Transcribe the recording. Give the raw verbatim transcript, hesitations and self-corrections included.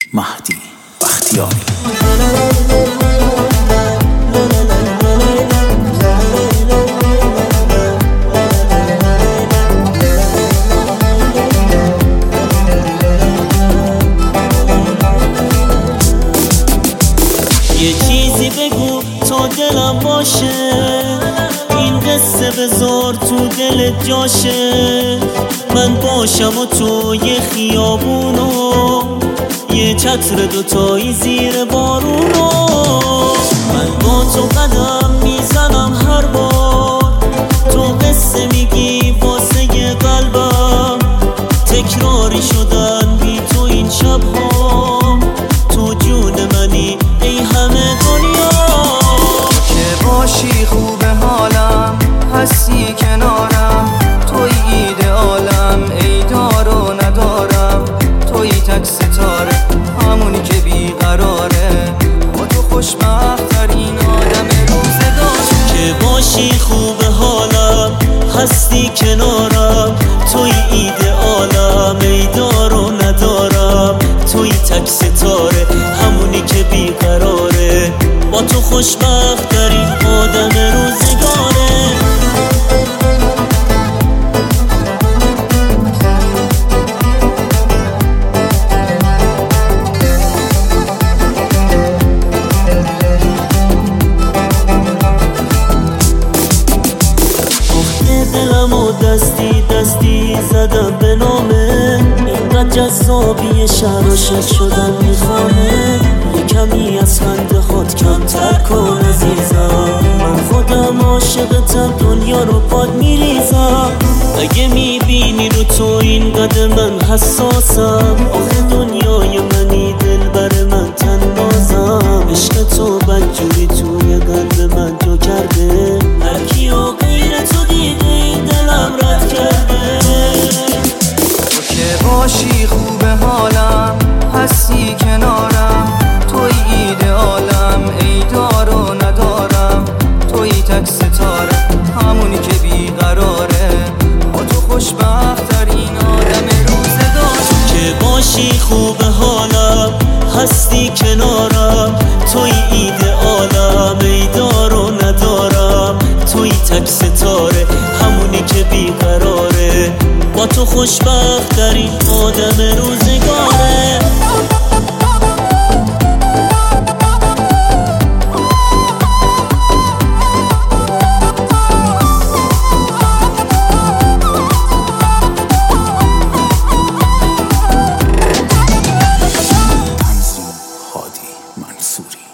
مهدی بختیاری. یه چیزی بگو تا دلم باشه، این قصه بذار تو دلت جاشه. من باشم و تو یه خیابونو، یه چتر دوتایی زیر بارونو. من با تو قدم میزنم هر بار، تو قصه میگی واسه قلبم. تکراری شدن بی تو این شبها، تو جون منی ای همه دنیا. که باشی خوبه حالم، هستی کنارم، توی ایدئالم، ای دار و ندارم. توی تک ستاره، همونی که بیقراره، با تو خوشبخت ترین آدم روزگاره. که باشی خوبه حالم، هستی کنارم، توی ایدئالم، ای دار و ندارم. توی تک ستاره، همونی که بیقراره، با تو خوشبخت ترین آدم روزگاره. دلم و دستی دستی زدم به نامه، اینقدر جذابی شراشت شدم میخوامه. یه کمی از خنده خود کمتر کن عزیزم، من خودم عاشقتم، دنیا رو پاد میریزم. اگه میبینی رو تو اینقدر من حساسم، آخه دنیای منی دل بر من تنازم. عشق تو بدجوری توی قلب من جا کرده، هر کیو غیر تو دیده این دلم رد کرده. تو که باشی خوبه حالم، هستی کنارم، توی ایدئالم، ای دار و ندارم. توی تک ستاره، همونی که بیقراره، با تو خوشبخت ترین آدم روزگاره. که باشی خوبه حالم، هستی کنارم، توی ایدئالم، ای دار و ندارم. توی تک ستاره، همونی که بیقراره، با تو خوشبخت ترین آدم روزگاره. تنظیم هادی منصوری.